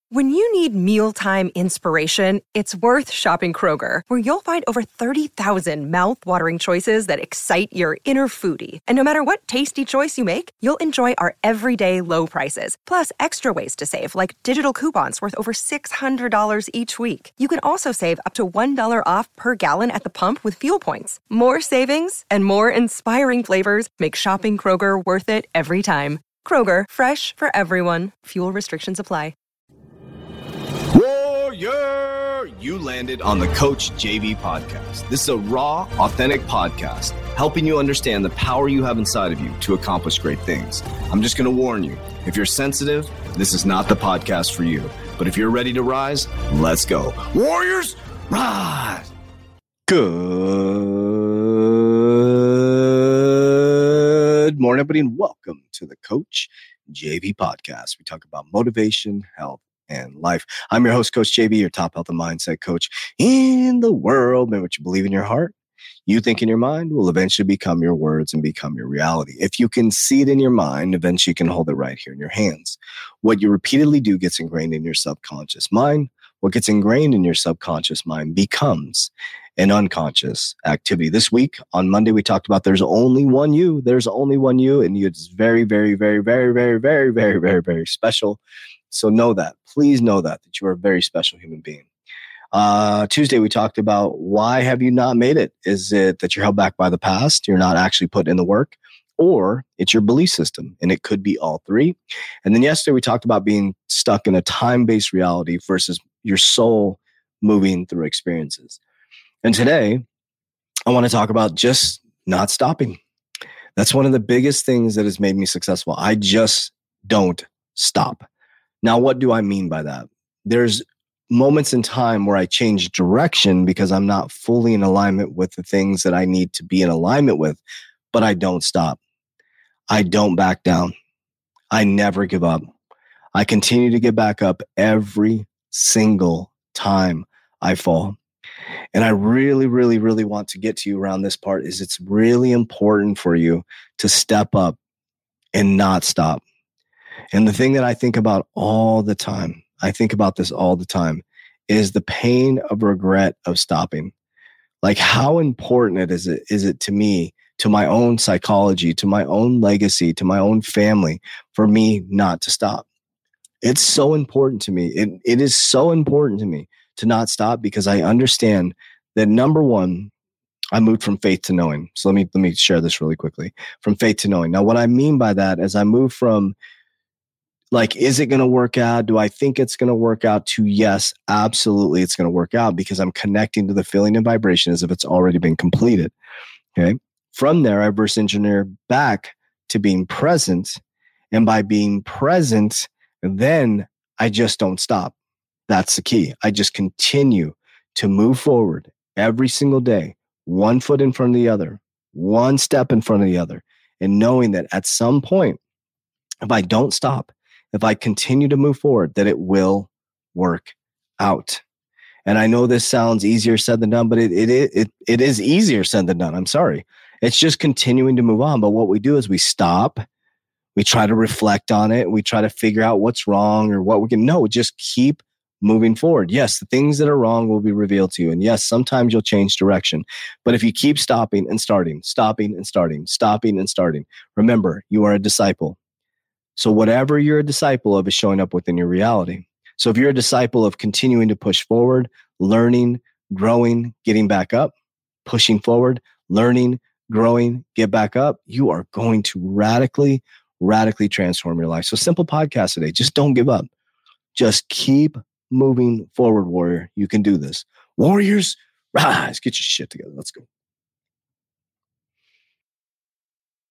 When you need mealtime inspiration, it's worth shopping Kroger, where you'll find over 30,000 mouth-watering choices that excite your inner foodie. And no matter what tasty choice you make, you'll enjoy our everyday low prices, plus extra ways to save, like digital coupons worth over $600 each week. You can also save up to $1 off per gallon at the pump with fuel points. More savings and more inspiring flavors make shopping Kroger worth it every time. Kroger, fresh for everyone. Fuel restrictions apply. Warrior! You landed on the Coach JV podcast. This is a raw, authentic podcast helping you understand the power you have inside of you to accomplish great things. I'm just going to warn you, if you're sensitive, this is not the podcast for you. But if you're ready to rise, let's go. Warriors, rise! Good morning, everybody, and welcome to the Coach JV podcast. We talk about motivation, health, and life. I'm your host, Coach JV, your top health and mindset coach in the world. May what you believe in your heart, you think in your mind, will eventually become your words and become your reality. If you can see it in your mind, eventually you can hold it right here in your hands. What you repeatedly do gets ingrained in your subconscious mind. What gets ingrained in your subconscious mind becomes an unconscious activity. This week, on Monday, we talked about there's only one you. There's only one you, and it's very, very, very, very, very, very, very, very, very special. So know that. Please know that you are a very special human being. Tuesday, we talked about why have you not made it? Is it that you're held back by the past? You're not actually putting in the work? Or it's your belief system, and it could be all three. And then yesterday, we talked about being stuck in a time-based reality versus your soul moving through experiences. And today, I want to talk about just not stopping. That's one of the biggest things that has made me successful. I just don't stop. Now, what do I mean by that? There's moments in time where I change direction because I'm not fully in alignment with the things that I need to be in alignment with, but I don't stop. I don't back down. I never give up. I continue to get back up every single time I fall. And I really, really, really want to get to you around this part is it's really important for you to step up and not stop. And the thing that I think about all the time, I think about this all the time, is the pain of regret of stopping. Like how important is it to me, to my own psychology, to my own legacy, to my own family, for me not to stop. It's so important to me. It is so important to me to not stop because I understand that number one, I moved from faith to knowing. So let me share this really quickly. From faith to knowing. Now, what I mean by that is I move from like, is it going to work out? Do I think it's going to work out? To yes, absolutely, it's going to work out because I'm connecting to the feeling and vibration as if it's already been completed. Okay. From there, I reverse engineer back to being present. And by being present, then I just don't stop. That's the key. I just continue to move forward every single day, one foot in front of the other, one step in front of the other, and knowing that at some point, if I don't stop, if I continue to move forward, that it will work out. And I know this sounds easier said than done, but it is easier said than done. I'm sorry. It's just continuing to move on. But what we do is we stop. We try to reflect on it. We try to figure out what's wrong or what we can. No, just keep moving forward. Yes, the things that are wrong will be revealed to you. And yes, sometimes you'll change direction. But if you keep stopping and starting, stopping and starting, stopping and starting, remember, you are a disciple. So whatever you're a disciple of is showing up within your reality. So if you're a disciple of continuing to push forward, learning, growing, getting back up, pushing forward, learning, growing, get back up, you are going to radically transform your life. So simple podcast today. Just don't give up. Just keep moving forward, warrior. You can do this. Warriors, rise. Get your shit together. Let's go.